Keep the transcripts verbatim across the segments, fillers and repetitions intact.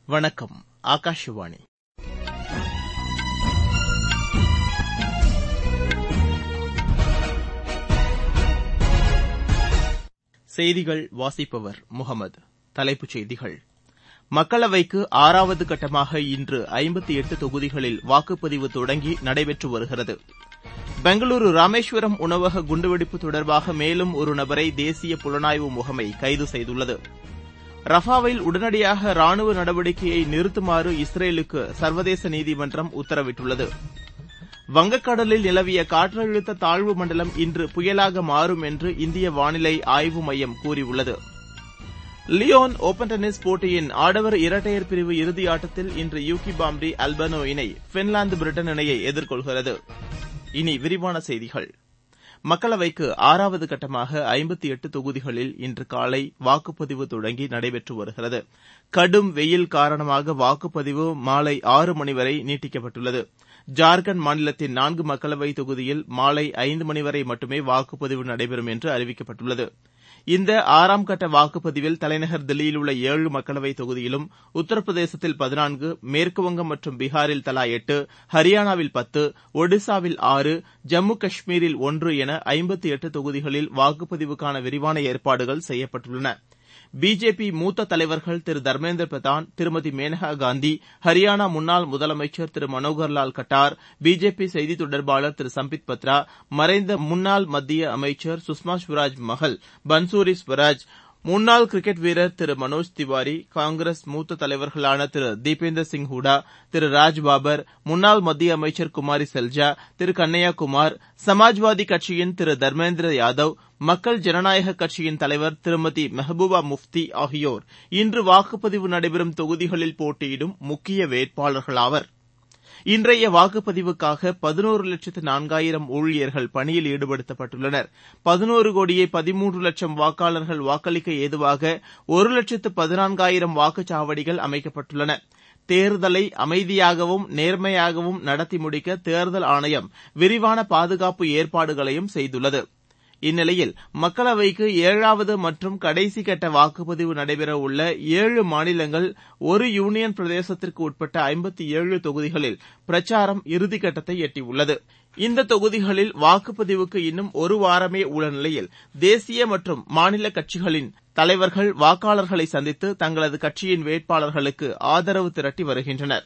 வணக்கம். ஆகாஷவாணி. செய்திகள் வாசிப்பவர் முகமது. தலைப்புச் செய்திகள். மக்களவைக்கு ஆறாவது கட்டமாக இன்று ஐம்பத்து எட்டு தொகுதிகளில் வாக்குப்பதிவு தொடங்கி நடைபெற்று வருகிறது. பெங்களூரு ராமேஸ்வரம் உணவக குண்டுவெடிப்பு தொடர்பாக மேலும் ஒரு நபரை தேசிய புலனாய்வு முகமை கைது செய்துள்ளது. ரஃபாவில் உடனடியாக ராணுவ நடவடிக்கையை நிறுத்துமாறு இஸ்ரேலுக்கு சர்வதேச நீதிமன்றம் உத்தரவிட்டுள்ளது. வங்கக்கடலில் நிலவிய காற்றழுத்த தாழ்வு மண்டலம் இன்று புயலாக மாறும் என்று இந்திய வானிலை ஆய்வு மையம் கூறியுள்ளது. லியோன் ஒபன் டென்னிஸ் போட்டியின் ஆடவர் இரட்டையர் பிரிவு இறுதியாட்டத்தில் இன்று யூகி பாம்ரி அல்பனோ இணை பின்லாந்து பிரிட்டன் இணையை எதிர்கொள்கிறது. இனி விரிவான செய்திகள். மக்களவைக்கு ஆறாவது கட்டமாக ஐம்பத்து எட்டு தொகுதிகளில் இன்று காலை வாக்குப்பதிவு தொடங்கி நடைபெற்று வருகிறது. கடும் வெயில் காரணமாக வாக்குப்பதிவு மாலை ஆறு மணி வரை நீட்டிக்கப்பட்டுள்ளது. ஜார்க்கண்ட் மாநிலத்தின் நான்கு மக்களவைத் தொகுதியில் மாலை ஐந்து மணி வரை மட்டுமே வாக்குப்பதிவு நடைபெறும் என்று அறிவிக்கப்பட்டுள்ளது. இந்த ஆறாம் கட்ட வாக்குப்பதிவில் தலைநகர் தில்லியில் உள்ள ஏழு மக்களவைத் தொகுதியிலும், உத்தரப்பிரதேசத்தில் பதினான்கு, மேற்குவங்கம் மற்றும் பீகாரில் தலா எட்டு, ஹரியானாவில் பத்து, ஒடிசாவில் ஆறு, ஜம்மு காஷ்மீரில் ஒன்று என ஐம்பத்து எட்டு தொகுதிகளில் வாக்குப்பதிவுக்கான விரிவான ஏற்பாடுகள் செய்யப்பட்டுள்ளன. பிஜேபி மூத்த தலைவர்கள் திரு தர்மேந்திர பிரதான், திருமதி மேனகா காந்தி, ஹரியானா முன்னாள் முதலமைச்சர் திரு மனோகர்லால் கட்டார், பிஜேபி செய்தித் தொடர்பாளர் திரு சம்பித் பத்ரா, மறைந்த முன்னாள் மத்திய அமைச்சர் சுஷ்மா ஸ்வராஜ் மகள் பன்சூரி ஸ்வராஜ், முன்னாள் கிரிக்கெட் வீரர் திரு மனோஜ் திவாரி, காங்கிரஸ் மூத்த தலைவர்களான திரு தீபேந்தர் சிங் ஹூடா, திரு ராஜ் பாபர், முன்னாள் மத்திய அமைச்சர் குமாரி செல்ஜா, திரு கன்னையா குமார், சமாஜ்வாதி கட்சியின் திரு தர்மேந்திர யாதவ், மக்கள் ஜனநாயக கட்சியின் தலைவர் திருமதி மெஹபூபா முப்தி ஆகியோர் இன்று வாக்குப்பதிவு நடைபெறும் தொகுதிகளில் போட்டியிடும் முக்கிய வேட்பாளர்களாவர். இன்றைய வாக்குப்பதிவுக்காக பதினோரு லட்சத்து நான்காயிரம் ஊழியர்கள் பணியில் ஈடுபடுத்தப்பட்டுள்ளனர். பதினோரு கோடியே பதிமூன்று லட்சம் வாக்காளர்கள் வாக்களிக்க ஏதுவாக ஒரு லட்சத்து பதினான்காயிரம் வாக்குச்சாவடிகள் அமைக்கப்பட்டுள்ளன. தேர்தலை அமைதியாகவும் நேர்மையாகவும் நடத்தி முடிக்க தேர்தல் ஆணையம் விரிவான பாதுகாப்பு ஏற்பாடுகளையும் செய்துள்ளது. இந்நிலையில் மக்களவைக்கு ஏழாவது மற்றும் கடைசி கட்ட வாக்குப்பதிவு நடைபெறவுள்ள ஏழு மாநிலங்கள், ஒரு யூனியன் பிரதேசத்திற்கு உட்பட்ட ஐம்பத்து ஏழு தொகுதிகளில் பிரச்சாரம் இறுதிக்கட்டத்தை எட்டியுள்ளது. இந்த தொகுதிகளில் வாக்குப்பதிவுக்கு இன்னும் ஒரு வாரமே உள்ள நிலையில் தேசிய மற்றும் மாநில கட்சிகளின் தலைவர்கள் வாக்காளர்களை சந்தித்து தங்களது கட்சியின் வேட்பாளர்களுக்கு ஆதரவு திரட்டி வருகின்றனர்.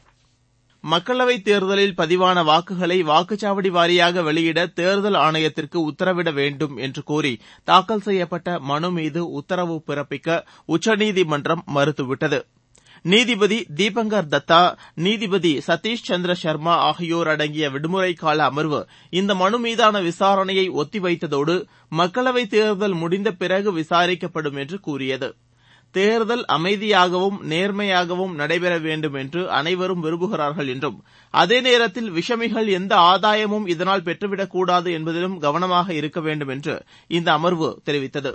மக்களவைத் தேர்தலில் பதிவான வாக்குகளை வாக்குச்சாவடி வாரியாக வெளியிட தேர்தல் ஆணையத்திற்கு உத்தரவிட வேண்டும் என்று கோரி தாக்கல் செய்யப்பட்ட மனு மீது உத்தரவு பிறப்பிக்க உச்சநீதிமன்றம் மறுத்துவிட்டது. நீதிபதி தீபங்கர் தத்தா, நீதிபதி சதீஷ் சந்திர சர்மா ஆகியோர் அடங்கிய விடுமுறை கால அமர்வு இந்த மனு மீதான விசாரணையை ஒத்திவைத்ததோடு மக்களவைத் தேர்தல் முடிந்த பிறகு விசாரிக்கப்படும் என்று கூறியது. தேர்தல் அமைதியாகவும் நேர்மையாகவும் நடைபெற வேண்டும் என்று அனைவரும் விரும்புகிறார்கள் என்றும், அதே நேரத்தில் விஷமிகள் எந்த ஆதாயமும் இதனால் பெற்றுவிடக்கூடாது என்பதிலும் கவனமாக இருக்க வேண்டும் என்று இந்த அமர்வு தெரிவித்தது.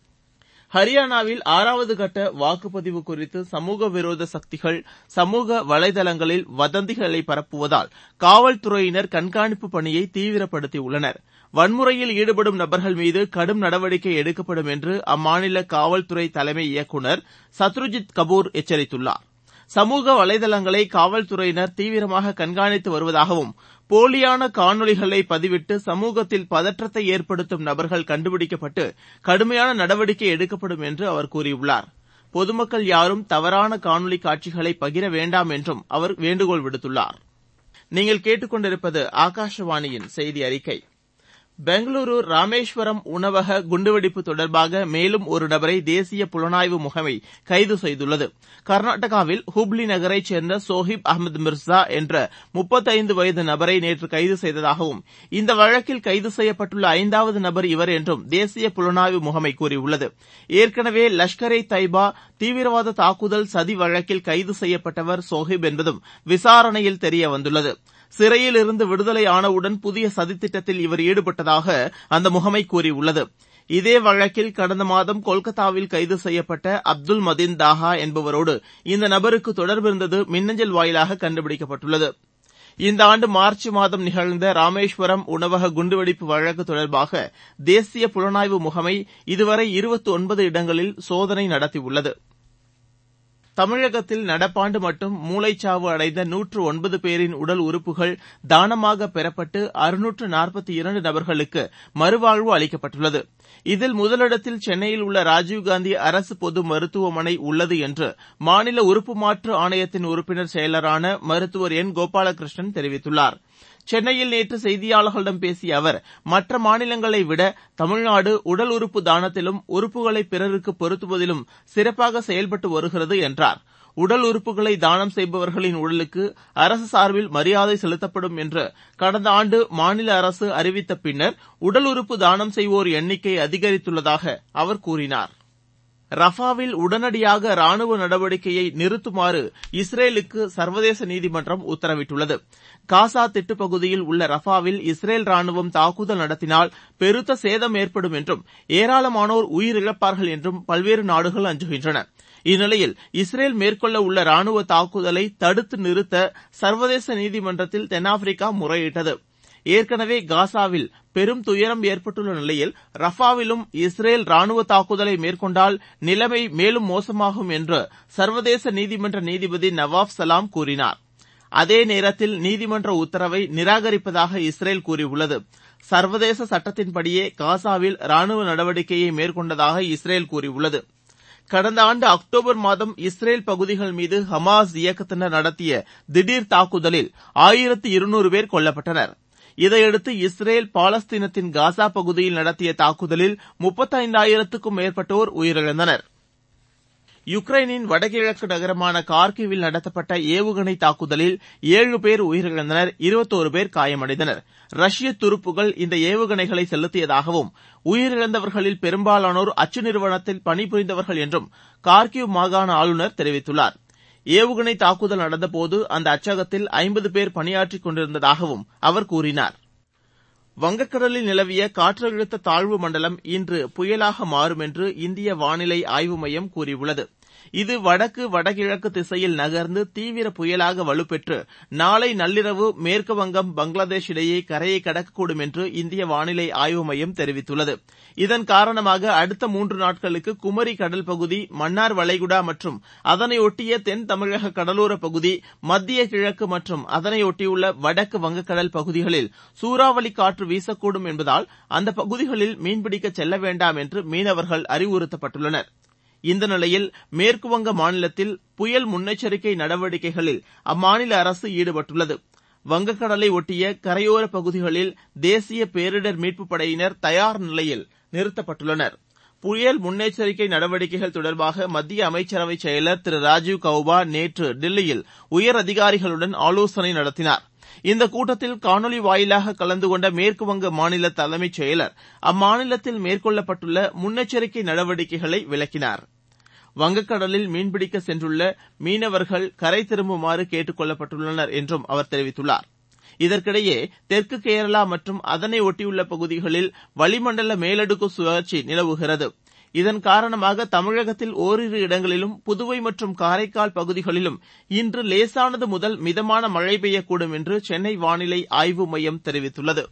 ஹரியானாவில் ஆறாவது கட்ட வாக்குப்பதிவு குறித்து சமூக விரோத சக்திகள் சமூக வலைதளங்களில் வதந்திகளை பரப்புவதால் காவல்துறையினர் கண்காணிப்பு பணியை தீவிரப்படுத்தியுள்ளனர். வன்முறையில் ஈடுபடும் நபர்கள் மீது கடும் நடவடிக்கை எடுக்கப்படும் என்று அம்மாநில காவல்துறை தலைமை இயக்குநர் சத்ருஜித் கபூர் எச்சரித்துள்ளார். சமூக வலைதளங்களை காவல்துறையினர் தீவிரமாக கண்காணித்து வருவதாகவும், போலியான காணொலிகளை பதிவிட்டு சமூகத்தில் பதற்றத்தை ஏற்படுத்தும் நபர்கள் கண்டுபிடிக்கப்பட்டு கடுமையான நடவடிக்கை எடுக்கப்படும் என்று அவர் கூறியுள்ளார். பொதுமக்கள் யாரும் தவறான காணொலி காட்சிகளை பகிர வேண்டாம் என்றும் அவர் வேண்டுகோள் விடுத்துள்ளார். நீங்கள் கேட்டுக்கொண்டிருப்பது ஆகாஷவாணியின் செய்தி அறிக்கை. பெங்களூரு ராமேஸ்வரம் உணவக குண்டுவெடிப்பு தொடர்பாக மேலும் ஒரு நபரை தேசிய புலனாய்வு முகமை கைது செய்துள்ளது. கர்நாடகாவில் ஹுப்ளி நகரைச் சேர்ந்த சோஹிப் அஹமது மிர்சா என்ற முப்பத்தைந்து வயது நபரை நேற்று கைது செய்ததாகவும், இந்த வழக்கில் கைது செய்யப்பட்டுள்ள ஐந்தாவது நபர் இவர் என்றும் தேசிய புலனாய்வு முகமை கூறியுள்ளது. ஏற்கனவே லஷ்கர் இ தாய்பா தீவிரவாத தாக்குதல் சதி வழக்கில் கைது செய்யப்பட்டவர் சோஹிப் என்பதும் விசாரணையில் தெரியவந்துள்ளது. சிறையில் இருந்து விடுதலை ஆனவுடன் புதிய சதித்திட்டத்தில் இவர் ஈடுபட்டதாக அந்த முகமை கூறியுள்ளது. இதே வழக்கில் கடந்த மாதம் கொல்கத்தாவில் கைது செய்யப்பட்ட அப்துல் மதீன் தாஹா என்பவரோடு இந்த நபருக்கு தொடர்பு இருந்தது மின்னஞ்சல் வாயிலாக கண்டுபிடிக்கப்பட்டுள்ளது. இந்த ஆண்டு மார்ச் மாதம் நிகழ்ந்த ராமேஸ்வரம் உணவக குண்டுவெடிப்பு வழக்கு தொடர்பாக தேசிய புலனாய்வு முகமை இதுவரை இருபத்தி ஒன்பது இடங்களில் சோதனை நடத்தியுள்ளது. தமிழகத்தில் நடப்பாண்டு மட்டும் மூளைச்சாவு அடைந்த நூற்று ஒன்பது பேரின் உடல் உறுப்புகள் தானமாக பெறப்பட்டு அறுநூற்று நாற்பத்தி இரண்டு நபர்களுக்கு மறுவாழ்வு அளிக்கப்பட்டுள்ளது. இதில் முதலிடத்தில் சென்னையில் உள்ள ராஜீவ்காந்தி அரசு பொது மருத்துவமனை உள்ளது என்று மாநில உறுப்பு மாற்று ஆணையத்தின் உறுப்பினர் செயலரான மருத்துவர் என் கோபாலகிருஷ்ணன் தெரிவித்துள்ளார். சென்னையில் நேற்று செய்தியாளர்களிடம் பேசிய அவர், மற்ற மாநிலங்களை விட தமிழ்நாடு உடல் உறுப்பு தானத்திலும் உறுப்புகளை பிறருக்கு பொருத்துவதிலும் சிறப்பாக செயல்பட்டு வருகிறது என்றார். உடல் உறுப்புகளை தானம் செய்பவர்களின் உடலுக்கு அரசு சார்பில் மரியாதை செலுத்தப்படும் என்று கடந்த ஆண்டு மாநில அரசு அறிவித்த பின்னர் உடல் உறுப்பு தானம் செய்வோர் எண்ணிக்கை அதிகரித்துள்ளதாக அவர் கூறினார். ரஃபாவில் உடனடியாக ராணுவ நடவடிக்கையை நிறுத்துமாறு இஸ்ரேலுக்கு சர்வதேச நீதிமன்றம் உத்தரவிட்டுள்ளது. காசா திட்டு பகுதியில் உள்ள ரஃபாவில் இஸ்ரேல் ராணுவம் தாக்குதல் நடத்தினால் பெருத்த சேதம் ஏற்படும் என்றும் ஏராளமானோர் உயிரிழப்பார்கள் என்றும் பல்வேறு நாடுகள் அஞ்சுகின்றன. இந்நிலையில் இஸ்ரேல் மேற்கொள்ள உள்ள ராணுவ தாக்குதலை தடுத்து நிறுத்த சர்வதேச நீதிமன்றத்தில் தென்னாப்பிரிக்கா முறையிட்டது. ஏற்கனவே காசாவில் பெரும் துயரம் ஏற்பட்டுள்ள நிலையில் ரஃபாவிலும் இஸ்ரேல் ராணுவ தாக்குதலை மேற்கொண்டால் நிலைமை மேலும் மோசமாகும் என்று சர்வதேச நீதிமன்ற நீதிபதி நவாப் சலாம் கூறினார். அதே நேரத்தில் நீதிமன்ற உத்தரவை நிராகரிப்பதாக இஸ்ரேல் கூறியுள்ளது. சர்வதேச சட்டத்தின்படியே காசாவில் ராணுவ நடவடிக்கையை மேற்கொண்டதாக இஸ்ரேல் கூறியுள்ளது. கடந்த ஆண்டு அக்டோபர் மாதம் இஸ்ரேல் பகுதிகள் மீது ஹமாஸ் இயக்கத்தினர் நடத்திய திடீர் தாக்குதலில் ஆயிரத்து இருநூறு பேர் கொல்லப்பட்டனர். இதையடுத்து இஸ்ரேல் பாலஸ்தீனத்தின் காசா பகுதியில் நடத்திய தாக்குதலில் முப்பத்தைந்தாயிரத்துக்கும் மேற்பட்டோர் உயிரிழந்தனர். யுக்ரைனின் வடகிழக்கு நகரமான கார்கிவில் நடத்தப்பட்ட ஏவுகணை தாக்குதலில் ஏழு பேர் உயிரிழந்தனர், இருபத்தோரு பேர் காயமடைந்தனர். ரஷ்ய துருப்புகள் இந்த ஏவுகணைகளை செலுத்தியதாகவும் உயிரிழந்தவர்களில் பெரும்பாலானோர் அச்சு நிறுவனத்தில் பணிபுரிந்தவர்கள் என்றும் கார்கிவ் மாகாண ஆளுநர் தெரிவித்துள்ளார். ஏவுகணை தாக்குதல் நடந்தபோது அந்த அச்சகத்தில் ஐம்பது பேர் பணியாற்றிக் கொண்டிருந்ததாகவும் அவர் கூறினார். வங்கக்கடலில் நிலவிய காற்றழுத்த தாழ்வு மண்டலம் இன்று புயலாக மாறும் என்று இந்திய வானிலை ஆய்வு மையம் கூறியுள்ளது. இது வடக்கு வடகிழக்கு திசையில் நகர்ந்து தீவிர புயலாக வலுப்பெற்று நாளை நள்ளிரவு மேற்கு வங்கம் பங்களாதேஷ் இடையே கரையை கடக்கக்கூடும் என்று இந்திய வானிலை ஆய்வு மையம் தெரிவித்துள்ளது. இதன் காரணமாக அடுத்த மூன்று நாட்களுக்கு குமரி கடல் பகுதி, மன்னார் வளைகுடா மற்றும் அதனையொட்டிய தென் தமிழக கடலோர பகுதி, மத்திய கிழக்கு மற்றும் அதனையொட்டியுள்ள வடக்கு வங்கக்கடல் பகுதிகளில் சூறாவளி காற்று வீசக்கூடும் என்பதால் அந்த பகுதிகளில் மீன்பிடிக்க செல்ல வேண்டாம் என்று மீனவர்கள் அறிவுறுத்தப்பட்டுள்ளனர். இந்த நிலையில் மேற்குவங்க மாநிலத்தில் புயல் முன்னெச்சரிக்கை நடவடிக்கைகளில் அம்மாநில அரசு ஈடுபட்டுள்ளது. வங்கக்கடலை ஒட்டிய கரையோர பகுதிகளில் தேசிய பேரிடர் மீட்புப் படையினர் தயார் நிலையில் நிறுத்தப்பட்டுள்ளனர். புயல் முன்னெச்சரிக்கை நடவடிக்கைகள் தொடர்பாக மத்திய அமைச்சரவை செயலர் திரு ராஜீவ் கௌபா நேற்று தில்லியில் உயர் அதிகாரிகளுடன் ஆலோசனை நடத்தினார். இந்த கூட்டத்தில் காணொலி வாயிலாக கலந்து கொண்ட மேற்குவங்க மாநில தலைமைச் செயலர் அம்மாநிலத்தில் மேற்கொள்ளப்பட்டுள்ள முன்னெச்சரிக்கை நடவடிக்கைகளை விளக்கினார். வங்கக்கடலில் மீன்பிடிக்க சென்றுள்ள மீனவர்கள் கரை திரும்புமாறு கேட்டுக் கொள்ளப்பட்டுள்ளனர் என்றும் அவர் தெரிவித்துள்ளார். இதற்கிடையே தெற்கு கேரளா மற்றும் அதனை ஒட்டியுள்ள பகுதிகளில் வளிமண்டல மேலடுக்கு சுழற்சி நிலவுகிறது. இதன் காரணமாக தமிழகத்தில் ஓரிரு இடங்களிலும் புதுவை மற்றும் காரைக்கால் பகுதிகளிலும் இன்று லேசானது முதல் மிதமான மழை பெய்யக்கூடும் என்று சென்னை வானிலை ஆய்வு மையம் தெரிவித்துள்ளது.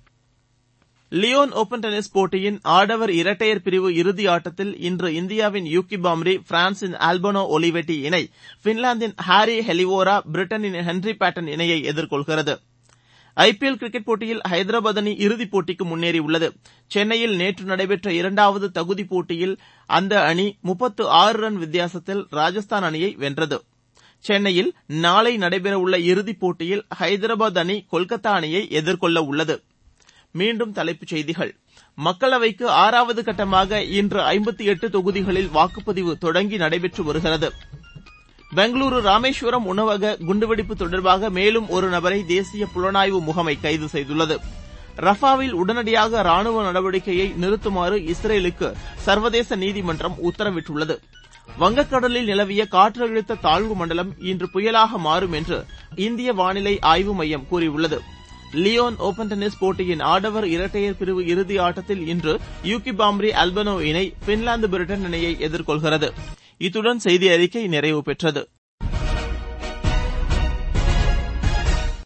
லியோன் ஓபன் டென்னிஸ் போட்டியின் ஆடவர் இரட்டையர் பிரிவு இறுதி ஆட்டத்தில் இன்று இந்தியாவின் யூகி பாம்ரி, பிரான்சின் ஆல்பனோ ஒலிவெட்டி இணை பின்லாந்தின் ஹாரி ஹெலிவோரா, பிரிட்டனின் ஹென்ரி பேட்டன் இணையை எதிர்கொள்கிறது. ஐபிஎல் கிரிக்கெட் போட்டியில் ஹைதராபாத் அணி இறுதிப் போட்டிக்கு முன்னேறியுள்ளது. சென்னையில் நேற்று நடைபெற்ற இரண்டாவது தகுதிப் போட்டியில் அந்த அணி முப்பத்து ஆறு ரன் வித்தியாசத்தில் ராஜஸ்தான் அணியை வென்றது. சென்னையில் நாளை நடைபெறவுள்ள இறுதிப் போட்டியில் ஹைதராபாத் அணி கொல்கத்தா அணியை எதிர்கொள்ள உள்ளது. மீண்டும் தலைப்புச் செய்திகள். மக்களவைக்கு ஆறாவது கட்டமாக இன்று ஐம்பத்தி எட்டு தொகுதிகளில் வாக்குப்பதிவு தொடங்கி நடைபெற்று வருகிறது. பெங்களூரு ராமேஸ்வரம் உணவக குண்டுவெடிப்பு தொடர்பாக மேலும் ஒரு நபரை தேசிய புலனாய்வு முகமை கைது செய்துள்ளது. ரஃபாவில் உடனடியாக ராணுவ நடவடிக்கையை நிறுத்துமாறு இஸ்ரேலுக்கு சர்வதேச நீதிமன்றம் உத்தரவிட்டுள்ளது. வங்கக்கடலில் நிலவிய காற்றழுத்த தாழ்வு மண்டலம் இன்று புயலாக மாறும் என்று இந்திய வானிலை ஆய்வு மையம் கூறியுள்ளது. லியோன் ஓபன் டென்னிஸ் போட்டியின் ஆடவர் இரட்டையர் பிரிவு இறுதி ஆட்டத்தில் இன்று யூகி பாம்ரி, ஆல்பனோ இணை பின்லாந்து, பிரிட்டன் இணையை எதிர்கொள்கிறது. இத்துடன் செய்தி அறிக்கை நிறைவு பெற்றது.